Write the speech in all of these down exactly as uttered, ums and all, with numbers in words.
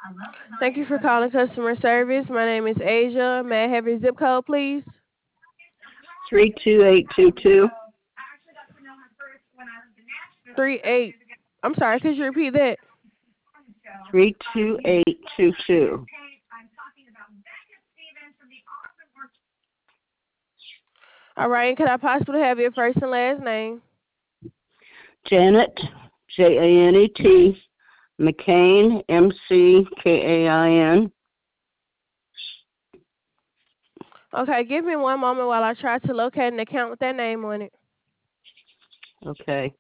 Thank you for calling customer service. My name is Asia. May I have your zip code, please? three two eight two two. Three eight. I'm sorry. Could you repeat that? three two eight two two. All right. And could I possibly have your first and last name? Janet, J A N E T, McCain, M C K A I N. Okay. Give me one moment while I try to locate an account with that name on it. Okay.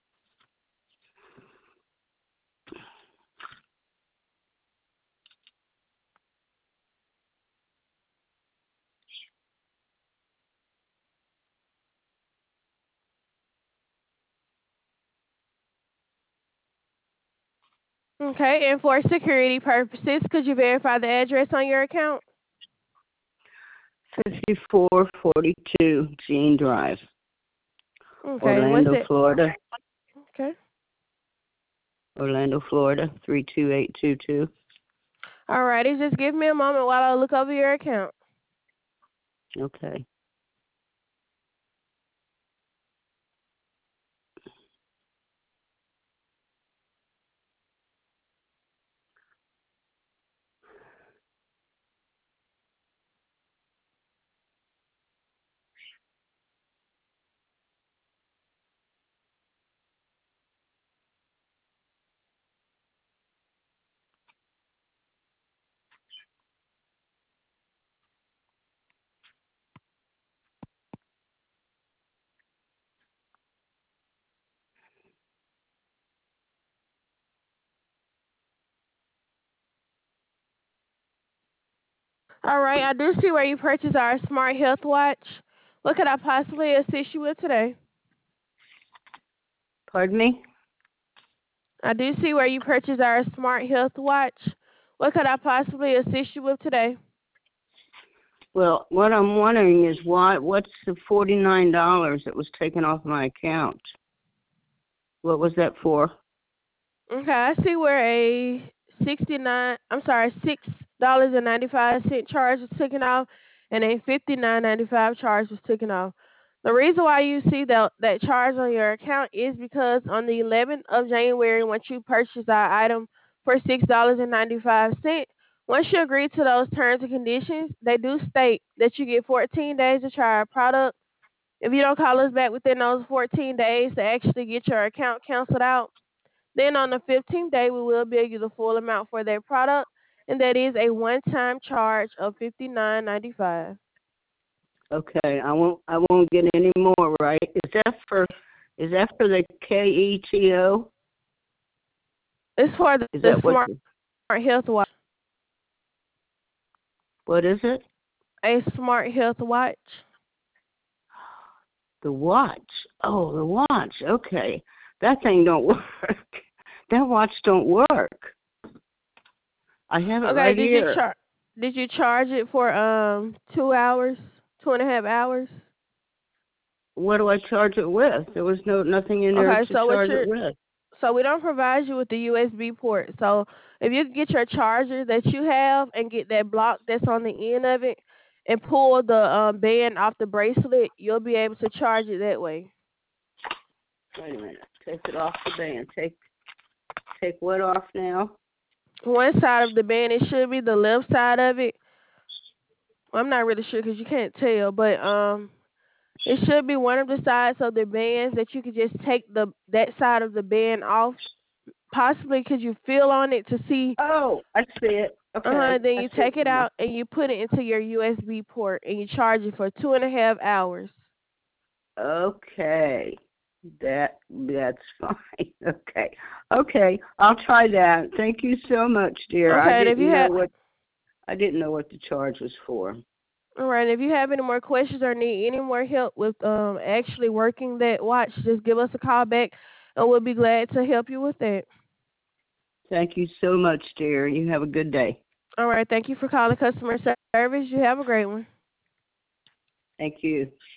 Okay. And for security purposes, could you verify the address on your account? fifty-four forty-two Jean Drive, Okay. What's Orlando, it? Florida. Okay. Orlando, Florida, three two eight two two. All righty. Just give me a moment while I look over your account. Okay. All right. I do see where you purchased our smart health watch. What could I possibly assist you with today? Pardon me? I do see where you purchased our smart health watch. What could I possibly assist you with today? Well, what I'm wondering is why, what's the forty-nine dollars that was taken off my account? What was that for? Okay, I see where a sixty nine I'm sorry, six dollars and ninety five cent charge was taken off and a fifty nine ninety five charge was taken off. The reason why you see that that charge on your account is because on the eleventh of January, once you purchase our item for six dollars and ninety five cent, once you agree to those terms and conditions, they do state that you get fourteen days to try our product. If you don't call us back within those fourteen days to actually get your account canceled out, then on the fifteenth day, we will bill you the full amount for that product, and that is a one-time charge of fifty-nine ninety-five. Okay, I won't I won't get any more, right? Is that for is that for the K E T O? It's for the, Is the that what Smart Health Watch. what is it? A Smart Health Watch. The watch. Oh, the watch. Okay. That thing don't work. That watch don't work. I have it Okay, right did you here. char- did you charge it for um two hours, two and a half hours? What do I charge it with? There was no nothing in there Okay, to so what charge it you're with. so we don't provide you with the U S B port. So if you get your charger that you have and get that block that's on the end of it and pull the um, band off the bracelet, you'll be able to charge it that way. Wait a minute. Take it off the band. Take take what off now? One side of the band, it should be the left side of it. I'm not really sure because you can't tell, but um, it should be one of the sides of the bands that you could just take the that side of the band off. Possibly could you feel on it to see. Oh, I see it. Uh-huh. Okay. Then I you see it take it now. out and you put it into your U S B port and you charge it for two and a half hours. Okay. That that's fine. Okay. Okay. I'll try that. Thank you so much, dear. I Okay, and if you didn't know have what I didn't know what the charge was for. all right, if you have any more questions or need any more help with um actually working that watch, just give us a call back and we'll be glad to help you with that. Thank you so much, dear. You have a good day. All right, thank you for calling customer service. You have a great one. Thank you.